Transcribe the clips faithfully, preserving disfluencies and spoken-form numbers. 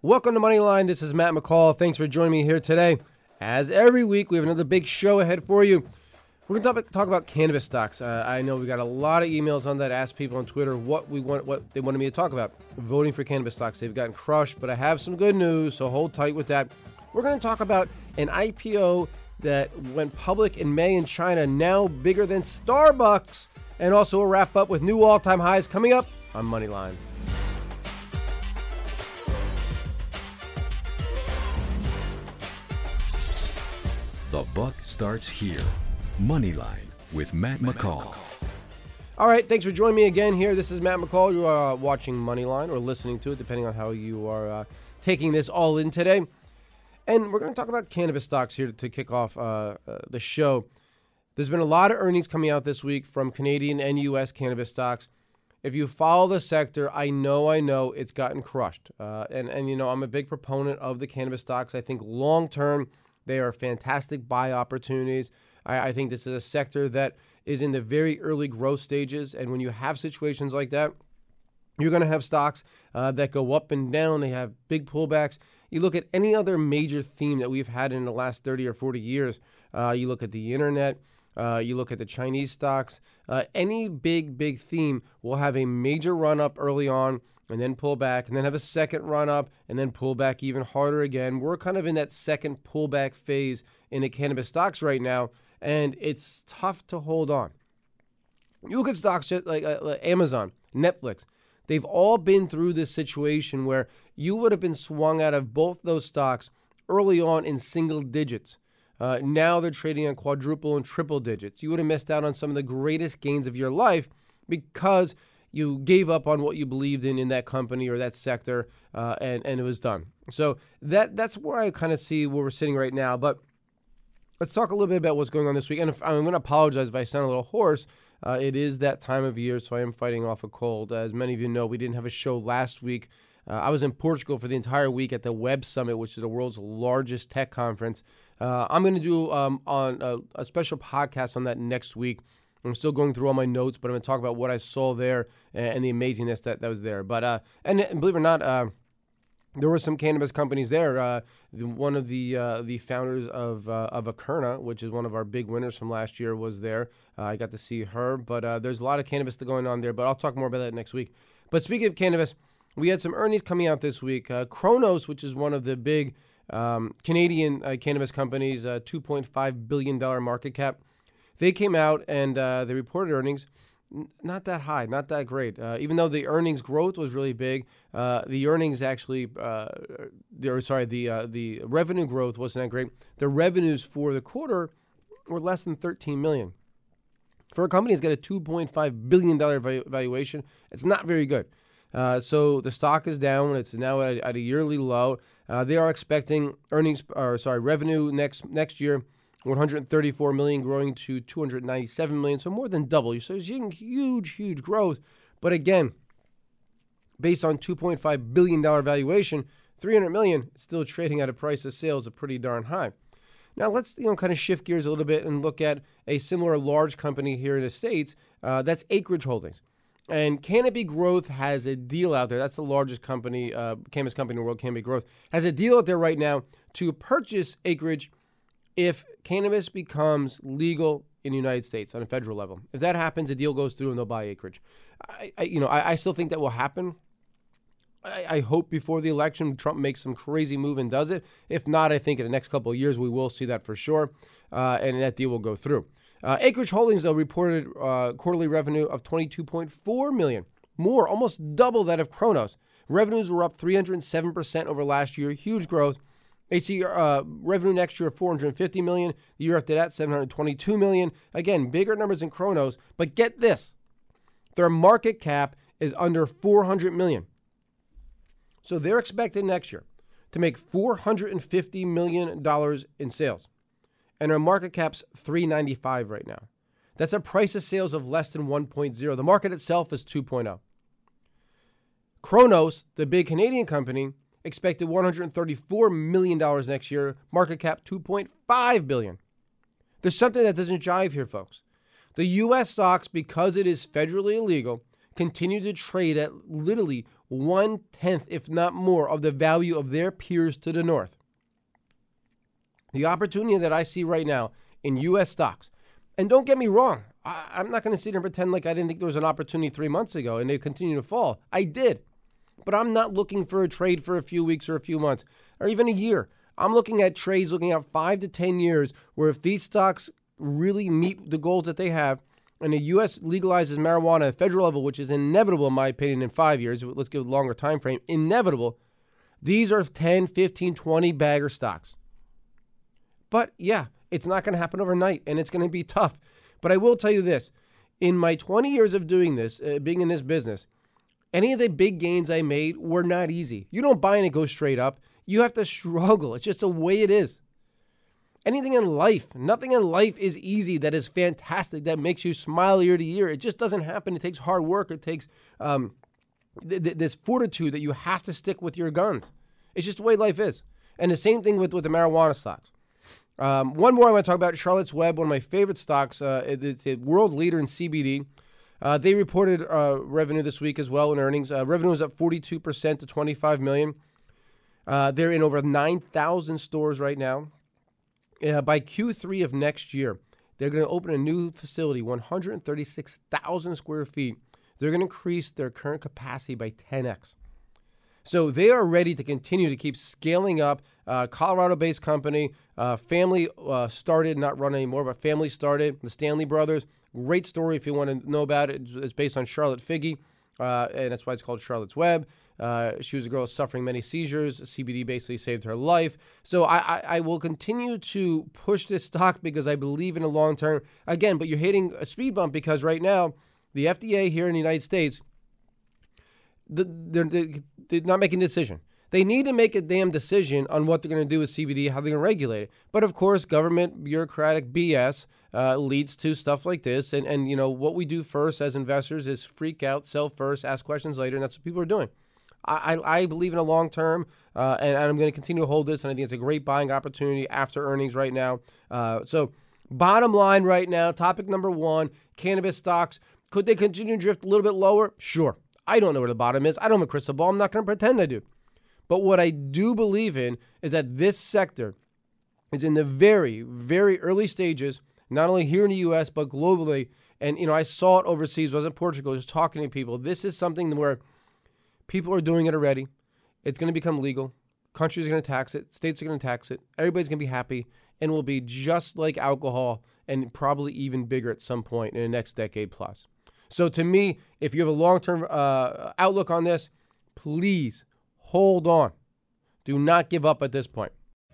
Welcome to Moneyline. This is Matt McCall. Thanks for joining me here today. As every week, we have another big show ahead for you. We're going to talk about cannabis stocks. Uh, I know we got a lot of emails on that. Ask people on Twitter what we want, what they wanted me to talk about. Voting for cannabis stocks. They've gotten crushed, but I have some good news, so hold tight with that. We're going to talk about an I P O that went public in May in China, now bigger than Starbucks, and also we'll wrap up with new all-time highs coming up on Moneyline. The buck starts here. Moneyline with Matt McCall. All right, thanks for joining me again here. This is Matt McCall. You are uh, watching Moneyline or listening to it, depending on how you are uh, taking this all in today. And we're going to talk about cannabis stocks here to, to kick off uh, uh, the show. There's been a lot of earnings coming out this week from Canadian and U S cannabis stocks. If you follow the sector, I know, I know it's gotten crushed. Uh, and, and, you know, I'm a big proponent of the cannabis stocks. I think long-term, they are fantastic buy opportunities. I, I think this is a sector that is in the very early growth stages. And when you have situations like that, you're going to have stocks uh, that go up and down. They have big pullbacks. You look at any other major theme that we've had in the last thirty or forty years. Uh, you look at the internet. Uh, you look at the Chinese stocks. Uh, any big, big theme will have a major run up early on and then pull back and then have a second run up and then pull back even harder again. We're kind of in that second pullback phase in the cannabis stocks right now, and it's tough to hold on. You look at stocks like, uh, like Amazon, Netflix. They've all been through this situation where you would have been swung out of both those stocks early on in single digits. Uh, now they're trading on quadruple and triple digits. You would have missed out on some of the greatest gains of your life because you gave up on what you believed in in that company or that sector, uh, and, and it was done. So that that's where I kind of see where we're sitting right now. But let's talk a little bit about what's going on this week. And if, I'm going to apologize if I sound a little hoarse. Uh, it is that time of year, so I am fighting off a cold. As many of you know, we didn't have a show last week. Uh, I was in Portugal for the entire week at the Web Summit, which is the world's largest tech conference. Uh, I'm going to do um, on a, a special podcast on that next week. I'm still going through all my notes, but I'm going to talk about what I saw there and, and the amazingness that, that was there. But uh, and, and believe it or not, uh, there were some cannabis companies there. Uh, the, one of the uh, the founders of uh, of Akerna, which is one of our big winners from last year, was there. Uh, I got to see her. But uh, there's a lot of cannabis going on there. But I'll talk more about that next week. But speaking of cannabis, we had some earnings coming out this week. Uh, Cronos, which is one of the big um, Canadian uh, cannabis companies, uh, two point five billion dollars market cap. They came out and uh, they reported earnings, n- not that high, not that great. Uh, even though the earnings growth was really big, uh, the earnings actually, uh, or sorry, the uh, the revenue growth wasn't that great. The revenues for the quarter were less than thirteen million dollars. For a company that's got a two point five billion dollars valu- valuation, it's not very good. Uh, so the stock is down. It's now at, at a yearly low. Uh, they are expecting earnings, or sorry, revenue next next year, one hundred thirty-four million dollars growing to two hundred ninety-seven million dollars, so more than double. So you're seeing huge, huge growth. But again, based on two point five billion dollars valuation, three hundred million dollars still trading at a price of sales of pretty darn high. Now let's you know kind of shift gears a little bit and look at a similar large company here in the States. Uh, that's Acreage Holdings. And Canopy Growth has a deal out there. That's the largest company, uh, cannabis company in the world, Canopy Growth, has a deal out there right now to purchase Acreage if cannabis becomes legal in the United States on a federal level. If that happens, the deal goes through and they'll buy Acreage. I, I you know, I, I still think that will happen. I, I hope before the election Trump makes some crazy move and does it. If not, I think in the next couple of years we will see that for sure, uh, and that deal will go through. Uh, Acreage Holdings, though, reported uh, quarterly revenue of twenty-two point four million dollars, more, almost double that of Cronos. Revenues were up three hundred seven percent over last year, huge growth. They see uh, revenue next year of four hundred fifty million dollars, the year after that, seven hundred twenty-two million dollars. Again, bigger numbers than Cronos, but get this, their market cap is under four hundred million dollars. So they're expected next year to make four hundred fifty million dollars in sales. And our market cap's three hundred ninety-five right now. That's a price of sales of less than one point oh. The market itself is two point oh. Cronos, the big Canadian company, expected one hundred thirty-four million dollars next year, market cap two point five billion dollars. There's something that doesn't jive here, folks. The U S stocks, because it is federally illegal, continue to trade at literally one-tenth, if not more, of the value of their peers to the north. The opportunity that I see right now in U S stocks, and don't get me wrong, I, I'm not going to sit here and pretend like I didn't think there was an opportunity three months ago and they continue to fall. I did. But I'm not looking for a trade for a few weeks or a few months or even a year. I'm looking at trades looking at five to ten years where if these stocks really meet the goals that they have and the U S legalizes marijuana at the federal level, which is inevitable in my opinion in five years, let's give a longer time frame, inevitable, these are ten, fifteen, twenty bagger stocks. But yeah, it's not going to happen overnight and it's going to be tough. But I will tell you this, in my twenty years of doing this, uh, being in this business, any of the big gains I made were not easy. You don't buy and it goes straight up. You have to struggle. It's just the way it is. Anything in life, nothing in life is easy, that is fantastic, that makes you smile year to year. It just doesn't happen. It takes hard work. It takes um, th- th- this fortitude that you have to stick with your guns. It's just the way life is. And the same thing with, with the marijuana stocks. Um, one more I want to talk about, Charlotte's Web, one of my favorite stocks. Uh, it, it's a world leader in C B D. Uh, they reported uh, revenue this week as well in earnings. Uh, revenue is up forty-two percent to twenty-five million dollars. Uh, they're in over nine thousand stores right now. Uh, by Q three of next year, they're going to open a new facility, one hundred thirty-six thousand square feet. They're going to increase their current capacity by ten x. So they are ready to continue to keep scaling up. Uh, Colorado-based company, uh, family uh, started, not run anymore, but family started, the Stanley brothers. Great story if you want to know about it. It's based on Charlotte Figge, uh, and that's why it's called Charlotte's Web. Uh, she was a girl suffering many seizures. C B D basically saved her life. So I, I, I will continue to push this stock because I believe in the long term. Again, but you're hitting a speed bump because right now the F D A here in the United States, they're, they're not making a decision. They need to make a damn decision on what they're going to do with C B D, how they're going to regulate it. But of course, government bureaucratic B S uh, leads to stuff like this. And, and, you know, what we do first as investors is freak out, sell first, ask questions later, and that's what people are doing. I, I believe in a long term, uh, and, and I'm going to continue to hold this, and I think it's a great buying opportunity after earnings right now. Uh, so bottom line right now, topic number one, cannabis stocks. Could they continue to drift a little bit lower? Sure. I don't know where the bottom is. I don't have a crystal ball. I'm not going to pretend I do. But what I do believe in is that this sector is in the very, very early stages, not only here in the U S, but globally. And, you know, I saw it overseas. I was in Portugal just talking to people. This is something where people are doing it already. It's going to become legal. Countries are going to tax it. States are going to tax it. Everybody's going to be happy. And will be just like alcohol and probably even bigger at some point in the next decade plus. So to me, if you have a long-term uh, outlook on this, please hold on. Do not give up at this point.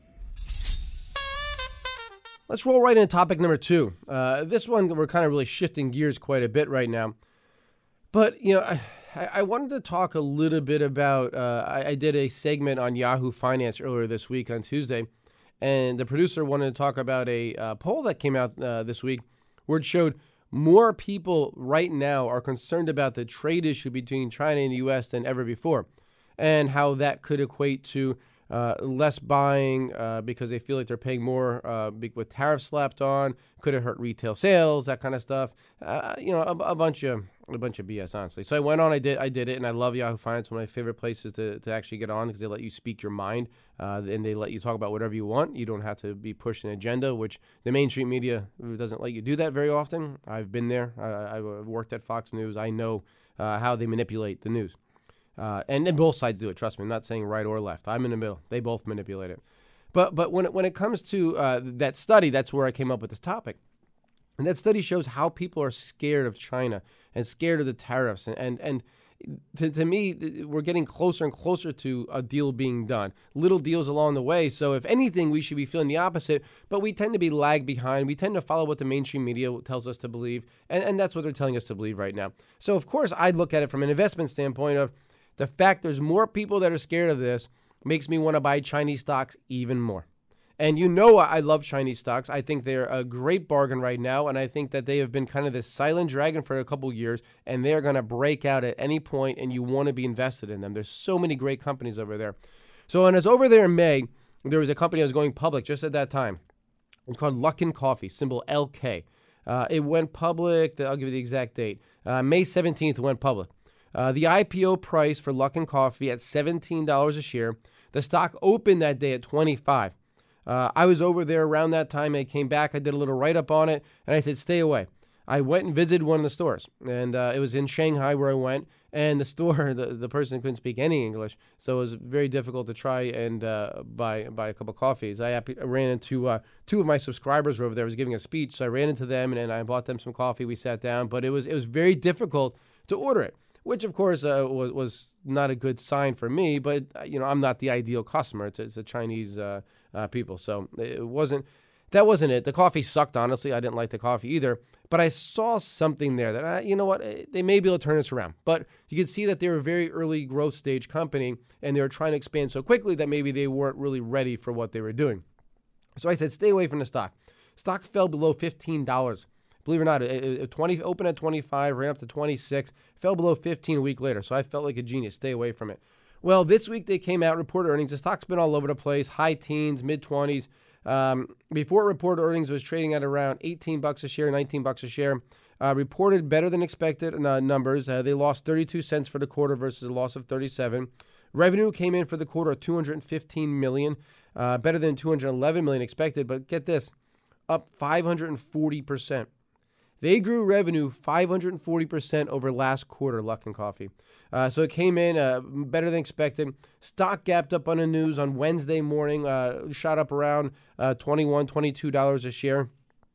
Let's roll right into topic number two. Uh, this one, we're kind of really shifting gears quite a bit right now. But, you know, I, I wanted to talk a little bit about, uh, I, I did a segment on Yahoo Finance earlier this week on Tuesday, and the producer wanted to talk about a uh, poll that came out uh, this week where it showed more people right now are concerned about the trade issue between China and the U S than ever before, and how that could equate to uh, less buying uh, because they feel like they're paying more uh, with tariffs slapped on. Could it hurt retail sales? That kind of stuff. Uh, you know, a, a bunch of a bunch of B S, honestly. So I went on, I did, I did it, and I love Yahoo Finance. One of my favorite places to, to actually get on because they let you speak your mind uh, and they let you talk about whatever you want. You don't have to be pushed an agenda, which the mainstream media doesn't let you do that very often. I've been there. I, I've worked at Fox News. I know uh, how they manipulate the news. Uh, and, and both sides do it. Trust me, I'm not saying right or left. I'm in the middle. They both manipulate it. But but when it, when it comes to uh, that study, that's where I came up with this topic. And that study shows how people are scared of China and scared of the tariffs. And, and, and to, to me, we're getting closer and closer to a deal being done. Little deals along the way. So if anything, we should be feeling the opposite. But we tend to be lag behind. We tend to follow what the mainstream media tells us to believe. And, and that's what they're telling us to believe right now. So, of course, I'd look at it from an investment standpoint of the fact there's more people that are scared of this makes me want to buy Chinese stocks even more. And you know I love Chinese stocks. I think they're a great bargain right now, and I think that they have been kind of this silent dragon for a couple years, and they're going to break out at any point, and you want to be invested in them. There's so many great companies over there. So when I was over there in May, there was a company that was going public just at that time. It's called Luckin Coffee, symbol L K. Uh, it went public. I'll give you the exact date. Uh, May seventeenth it went public. Uh, the I P O price for Luckin Coffee at seventeen dollars a share. The stock opened that day at twenty-five dollars. Uh, I was over there around that time. I came back. I did a little write-up on it, and I said, stay away. I went and visited one of the stores, and uh, it was in Shanghai where I went, and the store, the, the person couldn't speak any English, so it was very difficult to try and uh, buy buy a couple of coffees. I, I ran into uh, two of my subscribers were over there. I was giving a speech, so I ran into them, and, and I bought them some coffee. We sat down, but it was it was very difficult to order it, which, of course, uh, was, was not a good sign for me, but, uh, you know, I'm not the ideal customer. It's, it's a Chinese uh, uh, people, so it wasn't, that wasn't it. The coffee sucked, honestly. I didn't like the coffee either, but I saw something there that, uh, you know what, they may be able to turn this around. But you could see that they were a very early growth stage company, and they were trying to expand so quickly that maybe they weren't really ready for what they were doing. So I said, stay away from the stock. Stock fell below fifteen dollars. Believe it or not, it, it twenty opened at twenty-five, ran up to twenty-six, fell below fifteen a week later. So I felt like a genius. Stay away from it. Well, this week they came out, reported earnings. The stock's been all over the place, high teens, mid twenties. Um, before it reported earnings, it was trading at around eighteen bucks a share, nineteen bucks a share. Uh, reported better than expected uh, numbers. Uh, they lost thirty-two cents for the quarter versus a loss of thirty-seven. Revenue came in for the quarter at two hundred fifteen million dollars, uh, better than two hundred eleven million dollars expected. But get this, up five hundred forty percent. They grew revenue five hundred forty percent over last quarter, Luckin Coffee. Uh, so it came in uh, better than expected. Stock gapped up on the news on Wednesday morning, uh, shot up around uh, twenty-one dollars, twenty-two dollars a share.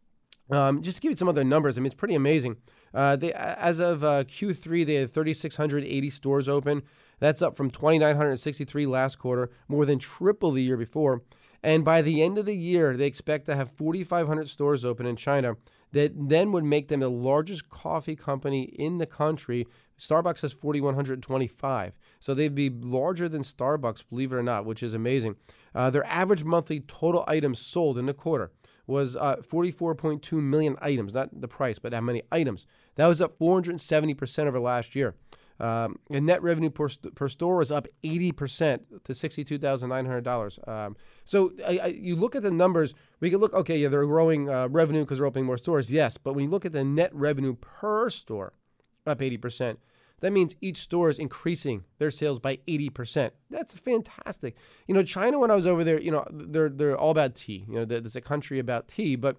Um, just to give you some other numbers, I mean, it's pretty amazing. Uh, they, as of uh, Q three, they had three thousand six hundred eighty stores open. That's up from two thousand nine hundred sixty-three last quarter, more than triple the year before. And by the end of the year, they expect to have four thousand five hundred stores open in China. That then would make them the largest coffee company in the country. Starbucks has four thousand one hundred twenty-five. So they'd be larger than Starbucks, believe it or not, which is amazing. Uh, their average monthly total items sold in the quarter was uh, forty-four point two million items, not the price, but how many items. That was up four hundred seventy percent over last year. Um, and net revenue per, st- per store was up eighty percent to sixty-two thousand nine hundred dollars. Um, so I, I, you look at the numbers, we can look, okay, yeah, they're growing uh, revenue because they're opening more stores, yes. But when you look at the net revenue per store, up eighty percent, that means each store is increasing their sales by eighty percent. That's fantastic. You know, China, when I was over there, you know, they're, they're all about tea. You know, there's a country about tea, but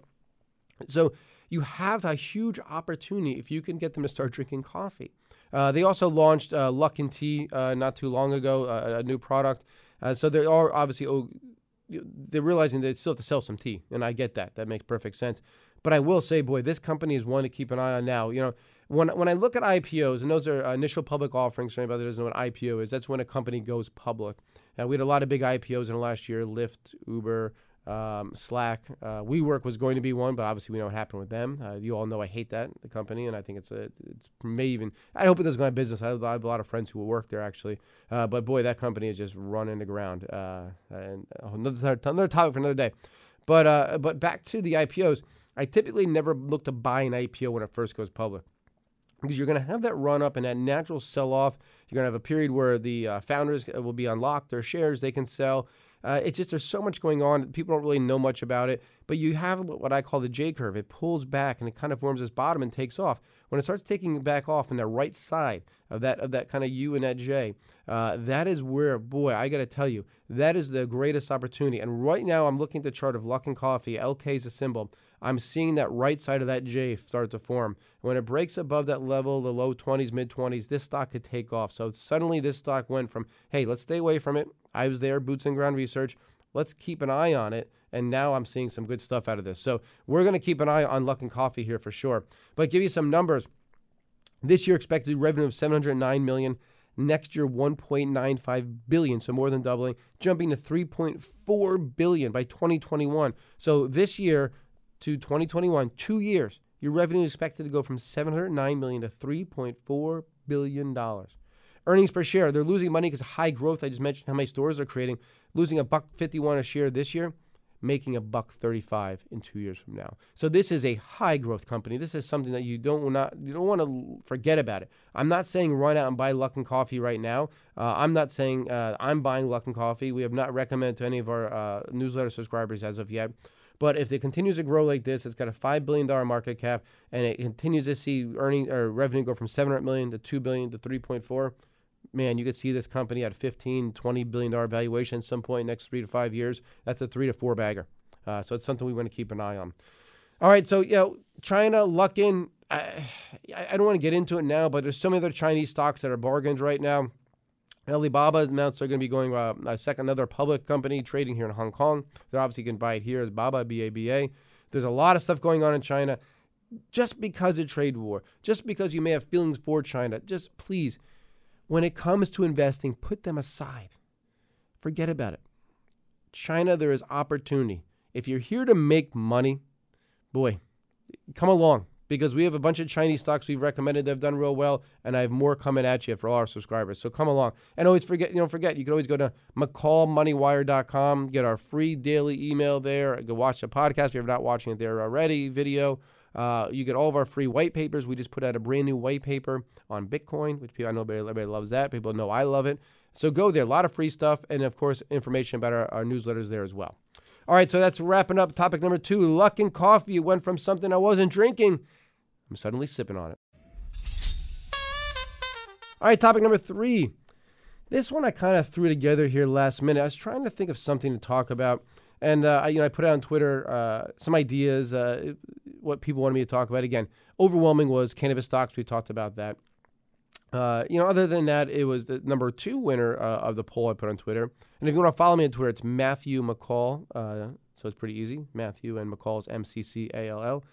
so you have a huge opportunity if you can get them to start drinking coffee. Uh, they also launched uh, Luckin Tea uh, not too long ago, uh, a new product. Uh, so they are obviously, oh, they're realizing they still have to sell some tea, and I get that. That makes perfect sense. But I will say, boy, this company is one to keep an eye on now. You know, when when I look at I P Os, and those are initial public offerings for anybody that doesn't know what I P O is, that's when a company goes public. Uh, we had a lot of big I P Os in the last year, Lyft, Uber, Um, Slack, uh, WeWork was going to be one, but obviously we know what happened with them. Uh, you all know I hate that, the company, and I think it's a, it's may even, I hope it doesn't go out of business. I have, I have a lot of friends who will work there, actually. Uh, but boy, that company is just running the ground. Uh, and another, another topic for another day. But, uh, but back to the I P Os, I typically never look to buy an I P O when it first goes public, because you're going to have that run up and that natural sell off. You're going to have a period where the uh, founders will be unlocked, their shares they can sell. Uh, it's just there's so much going on. People don't really know much about it. But you have what I call the J curve. It pulls back and it kind of forms this bottom and takes off. When it starts taking back off on the right side of that of that kind of U and that J, uh, that is where, boy, I got to tell you, that is the greatest opportunity. And right now I'm looking at the chart of Luckin Coffee. L K is a symbol. I'm seeing that right side of that J start to form. When it breaks above that level, the low twenties, mid twenties, this stock could take off. So suddenly this stock went from, hey, let's stay away from it. I was there, boots on ground research. Let's keep an eye on it. And now I'm seeing some good stuff out of this. So we're going to keep an eye on Luckin Coffee here for sure. But give you some numbers. This year expected revenue of seven hundred nine million dollars. Next year, one point nine five billion dollars, so more than doubling, jumping to three point four billion dollars by twenty twenty-one. So this year to twenty twenty-one, two years, your revenue is expected to go from seven hundred nine million dollars to three point four billion dollars. Earnings per share, they're losing money because of high growth. I just mentioned how many stores they're creating. Losing a buck fifty-one a share this year, making a buck thirty-five in two years from now. So this is a high growth company. This is something that you don't not you don't want to forget about it. I'm not saying run out and buy Luckin Coffee right now. Uh, I'm not saying uh, I'm buying Luckin Coffee. We have not recommended to any of our uh, newsletter subscribers as of yet. But if it continues to grow like this, it's got a five billion dollars market cap, and it continues to see earning or revenue go from seven hundred million dollars to two billion dollars to three point four. Man, you could see this company at fifteen, twenty billion dollars valuation at some point next three to five years. That's a three to four bagger. Uh, so it's something we want to keep an eye on. All right, so, you know, China, Luckin, I, I don't want to get into it now, but there's so many other Chinese stocks that are bargains right now. Alibaba amounts are going to be going uh, a second, another public company trading here in Hong Kong. They obviously can buy it here as Baba, B A B A. There's a lot of stuff going on in China. Just because of trade war, just because you may have feelings for China, just please, when it comes to investing, put them aside. Forget about it. China, there is opportunity. If you're here to make money, boy, come along, because we have a bunch of Chinese stocks we've recommended that have done real well, and I have more coming at you for all our subscribers. So come along. And always forget, you know, forget, you can always go to McCall Money Wire dot com, get our free daily email there, go watch the podcast if you're not watching it there already, video. Uh, you get all of our free white papers. We just put out a brand new white paper on Bitcoin, which people, I know everybody, everybody loves that. People know I love it. So go there. A lot of free stuff, and, of course, information about our, our newsletters there as well. All right, so that's wrapping up topic number two. Luckin Coffee. It went from something I wasn't drinking. I'm suddenly sipping on it. All right, topic number three. This one I kind of threw together here last minute. I was trying to think of something to talk about. And, uh, I, you know, I put out on Twitter uh, some ideas, uh, what people wanted me to talk about. Again, overwhelming was cannabis stocks. We talked about that. Uh, you know, other than that, it was the number two winner uh, of the poll I put on Twitter. And if you want to follow me on Twitter, it's Matthew McCall. Uh, so it's pretty easy. Matthew and McCall is M C C A L L.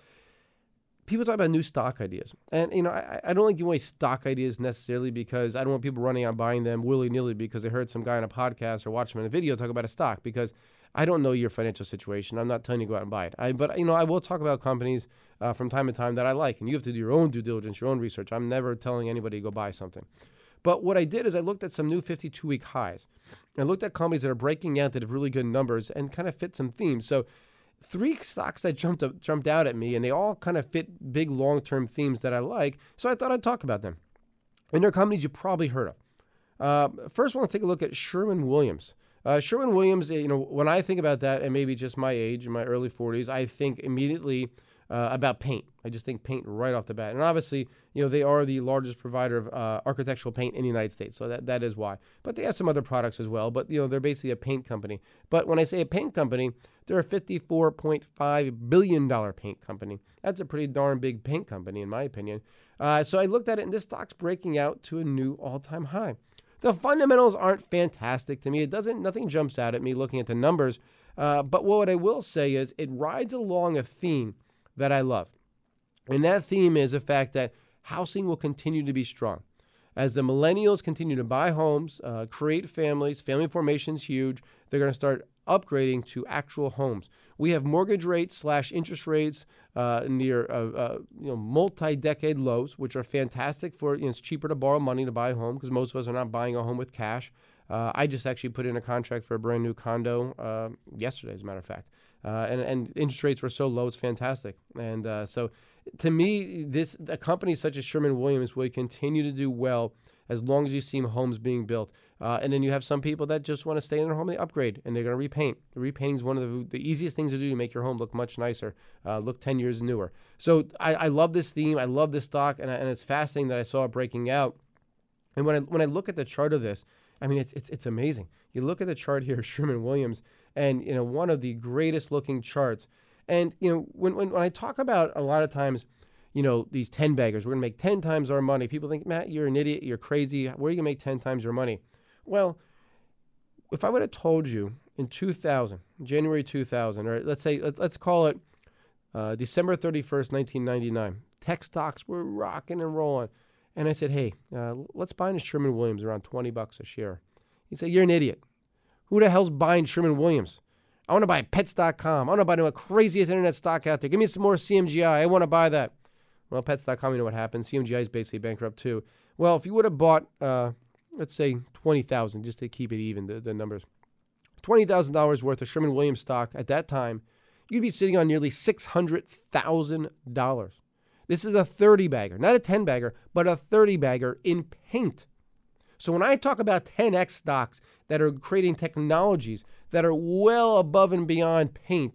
People talk about new stock ideas. And, you know, I, I don't like giving away stock ideas necessarily because I don't want people running out buying them willy-nilly because they heard some guy on a podcast or watched them in a video talk about a stock, because I don't know your financial situation. I'm not telling you to go out and buy it. I, but, you know, I will talk about companies uh, from time to time that I like. And you have to do your own due diligence, your own research. I'm never telling anybody to go buy something. But what I did is I looked at some new fifty-two week highs. I looked at companies that are breaking out that have really good numbers and kind of fit some themes. So three stocks that jumped up, jumped out at me, and they all kind of fit big long-term themes that I like. So I thought I'd talk about them. And they're companies you probably heard of. Uh, first, I want to take a look at Sherwin-Williams. Uh, Sherwin-Williams, you know, when I think about that, and maybe just my age, in my early forties, I think immediately uh, about paint. I just think paint right off the bat. And obviously, you know, they are the largest provider of uh, architectural paint in the United States, so that, that is why. But they have some other products as well, but, you know, they're basically a paint company. But when I say a paint company, they're a fifty-four point five billion dollars paint company. That's a pretty darn big paint company, in my opinion. Uh, so I looked at it, and this stock's breaking out to a new all-time high. The fundamentals aren't fantastic to me. It doesn't, nothing jumps out at me looking at the numbers. Uh, but what I will say is it rides along a theme that I love. And that theme is the fact that housing will continue to be strong. As the millennials continue to buy homes, uh, create families, family formation is huge. They're going to start upgrading to actual homes. We have mortgage rates slash interest rates uh, near uh, uh, you know multi-decade lows, which are fantastic for, you know, it's cheaper to borrow money to buy a home because most of us are not buying a home with cash. Uh, I just actually put in a contract for a brand new condo uh, yesterday, as a matter of fact. Uh, and, and interest rates were so low, it's fantastic. And uh, so to me, this a company such as Sherwin-Williams will continue to do well as long as you see homes being built. Uh, and then you have some people that just want to stay in their home, they upgrade, and they're going to repaint. The repainting is one of the, the easiest things to do to make your home look much nicer, uh, look ten years newer. So I, I love this theme. I love this stock, and, I, and it's fascinating that I saw it breaking out. And when I when I look at the chart of this, I mean, it's it's it's amazing. You look at the chart here, Sherwin-Williams, and, you know, one of the greatest looking charts. And, you know, when when, when I talk about a lot of times, you know, these ten baggers, we're going to make ten times our money. People think, Matt, you're an idiot. You're crazy. Where are you going to make ten times your money? Well, if I would have told you in two thousand, January two thousand, or let's say, let's, let's call it uh, December thirty-first, nineteen ninety-nine, tech stocks were rocking and rolling. And I said, hey, uh, let's buy into Sherwin-Williams around twenty bucks a share. He said, you're an idiot. Who the hell's buying Sherwin-Williams? I want to buy pets dot com. I want to buy the craziest internet stock out there. Give me some more C M G I. I want to buy that. Well, pets dot com, you know what happened. C M G I is basically bankrupt too. Well, if you would have bought, uh, let's say twenty thousand dollars, just to keep it even, the, the numbers, twenty thousand dollars worth of Sherwin-Williams stock at that time, you'd be sitting on nearly six hundred thousand dollars. This is a thirty bagger, not a ten bagger, but a thirty bagger in paint. So when I talk about ten X stocks that are creating technologies that are well above and beyond paint,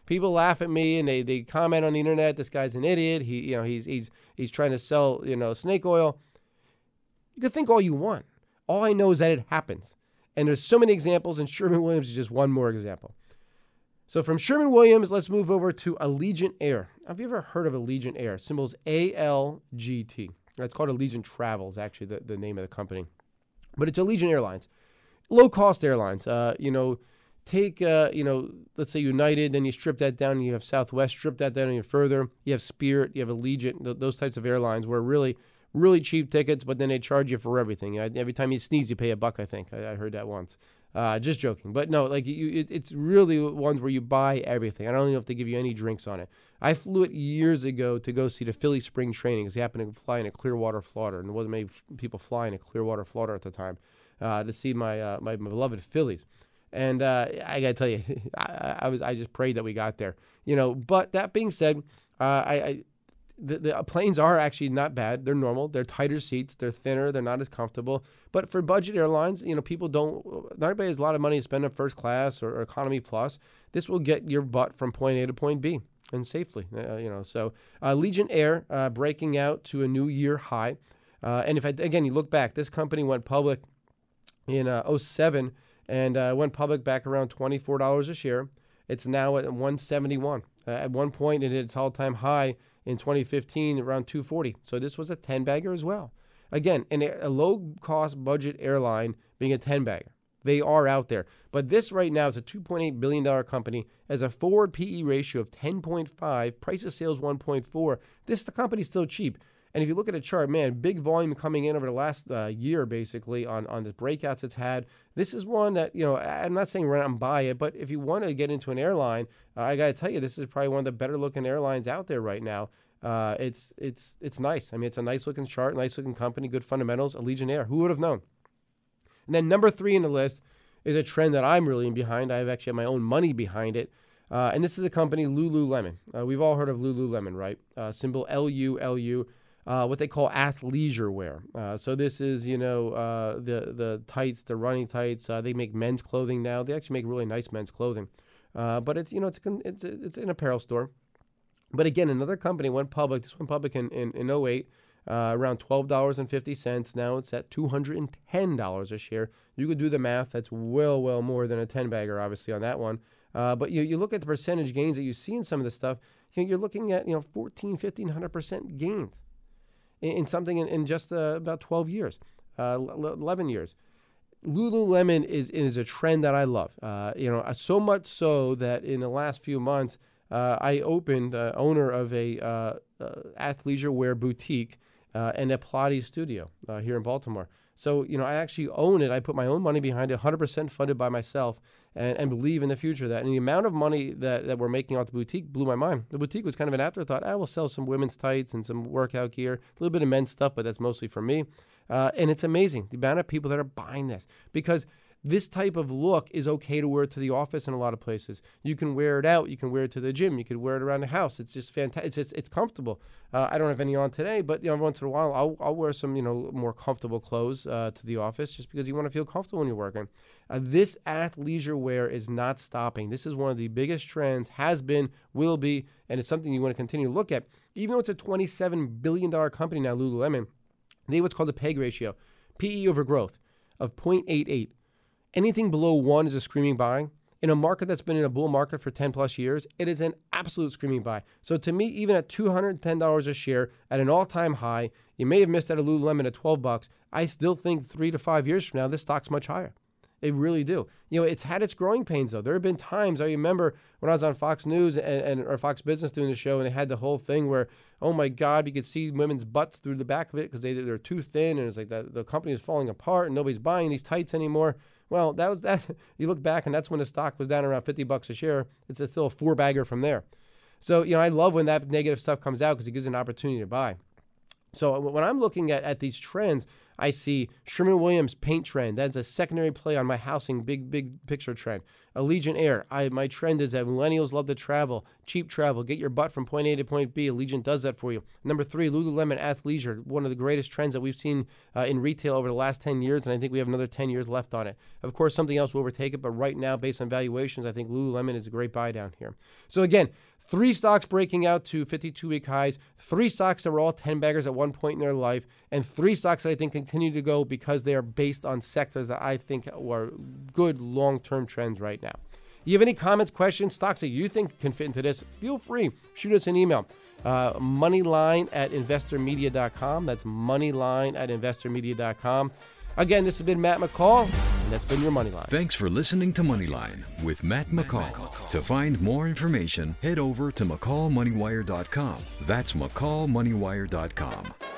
people laugh at me and they, they comment on the internet, this guy's an idiot. He, you know, he's he's he's trying to sell, you know, snake oil. You can think all you want. All I know is that it happens. And there's so many examples, and Sherwin-Williams is just one more example. So from Sherwin-Williams, let's move over to Allegiant Air. Have you ever heard of Allegiant Air? Symbol's A L G T. It's called Allegiant Travels, actually, the, the name of the company. But it's Allegiant Airlines. Low-cost airlines. Uh, you know, take, uh, you know, let's say United, then you strip that down, and you have Southwest, strip that down even further. You have Spirit, you have Allegiant, th- those types of airlines where really... really cheap tickets, but then they charge you for everything. Every time you sneeze, you pay a buck, I think. I, I heard that once. Uh, just joking. But no, like you, it, it's really ones where you buy everything. I don't even know if they give you any drinks on it. I flew it years ago to go see the Philly spring training because they happened to fly in a Clearwater, Florida, and there wasn't many people flying in Clearwater, Florida at the time, uh, to see my, uh, my my beloved Phillies. And uh, I got to tell you, I, I was I just prayed that we got there. You know, but that being said, uh, I... I The, the planes are actually not bad. They're normal. They're tighter seats. They're thinner. They're not as comfortable. But for budget airlines, you know, people don't, not everybody has a lot of money to spend on first class or, or economy plus. This will get your butt from point A to point B and safely, uh, you know. So uh, Allegiant Air uh, breaking out to a new year high. Uh, and if, I, again, you look back, this company went public in uh, oh seven and uh, went public back around twenty-four dollars a share. It's now at one seventy-one. Uh, at one point, it hit its all-time high in twenty fifteen, around two forty. So this was a ten-bagger as well. Again, in a, a low-cost budget airline being a ten-bagger. They are out there. But this right now is a two point eight billion dollars company, has a forward P E ratio of ten point five, price of sales one point four. This the company's still cheap. And if you look at the chart, man, big volume coming in over the last uh, year, basically, on, on the breakouts it's had. This is one that, you know, I'm not saying run out and buy it, but if you want to get into an airline, uh, I got to tell you, this is probably one of the better-looking airlines out there right now. Uh, it's it's it's nice. I mean, it's a nice-looking chart, nice-looking company, good fundamentals, Allegiant Air. Who would have known? And then number three in the list is a trend that I'm really behind. I have actually had my own money behind it. Uh, and this is a company, Lululemon. Uh, we've all heard of Lululemon, right? Uh, symbol L U L U. Uh, what they call athleisure wear. Uh, so this is, you know, uh, the the tights, the running tights. Uh, they make men's clothing now. They actually make really nice men's clothing. Uh, but it's, you know, it's a, it's a, it's an apparel store. But again, another company went public. This went public in in, in oh eight, uh, around twelve dollars and fifty cents. Now it's at two hundred ten dollars a share. You could do the math. That's well, well more than a ten-bagger, obviously, on that one. Uh, but you you look at the percentage gains that you see in some of this stuff. You know, you're looking at, you know, fourteen, fifteen hundred percent gains in something in, in just uh, about twelve years, uh, eleven years. Lululemon is is a trend that I love. Uh, you know, so much so that in the last few months, uh, I opened, uh, owner of a uh, uh, athleisure wear boutique uh, and a Pilates studio uh, here in Baltimore. So, you know, I actually own it. I put my own money behind it, one hundred percent funded by myself, and, and believe in the future of that. And the amount of money that, that we're making off the boutique blew my mind. The boutique was kind of an afterthought. I will sell some women's tights and some workout gear, a little bit of men's stuff, but that's mostly for me. Uh, and it's amazing, the amount of people that are buying this, because this type of look is okay to wear to the office in a lot of places. You can wear it out. You can wear it to the gym. You can wear it around the house. It's just fantastic. It's just, it's comfortable. Uh, I don't have any on today, but you know, once in a while, I'll I'll wear some, you know, more comfortable clothes uh, to the office, just because you want to feel comfortable when you're working. Uh, this athleisure wear is not stopping. This is one of the biggest trends, has been, will be, and it's something you want to continue to look at. Even though it's a twenty-seven billion dollars company now, Lululemon, they have what's called the P E G ratio, P E over growth, of zero point eight eight. Anything below one is a screaming buy. In a market that's been in a bull market for ten plus years, it is an absolute screaming buy. So to me, even at two hundred ten dollars a share, at an all-time high, you may have missed out a Lululemon at twelve bucks. I still think three to five years from now, this stock's much higher. They really do. You know, it's had its growing pains, though. There have been times, I remember when I was on Fox News and, and or Fox Business doing the show, and they had the whole thing where, oh my God, you could see women's butts through the back of it because they, they're too thin, and it's like the, the company is falling apart, and nobody's buying these tights anymore. Well, that was that. You look back, and that's when the stock was down around fifty bucks a share. It's a, still a four bagger from there. So, you know, I love when that negative stuff comes out because it gives an opportunity to buy. So when I'm looking at, at these trends, I see Sherwin-Williams paint trend. That's a secondary play on my housing big, big picture trend. Allegiant Air. I, my trend is that millennials love to travel, cheap travel. Get your butt from point A to point B. Allegiant does that for you. Number three, Lululemon Athleisure. One of the greatest trends that we've seen uh, in retail over the last ten years, and I think we have another ten years left on it. Of course, something else will overtake it, but right now, based on valuations, I think Lululemon is a great buy down here. So again, three stocks breaking out to fifty-two week highs, three stocks that were all ten baggers at one point in their life, and three stocks that I think continue to go because they are based on sectors that I think are good long-term trends right now. You have any comments, questions, stocks that you think can fit into this? Feel free. Shoot us an email. Uh, moneyline at investor media dot com. That's moneyline at investor media dot com. Again, this has been Matt McCall, and that's been your Moneyline. Thanks for listening to Moneyline with Matt McCall. To find more information, head over to McCall Money Wire dot com. That's McCall Money Wire dot com.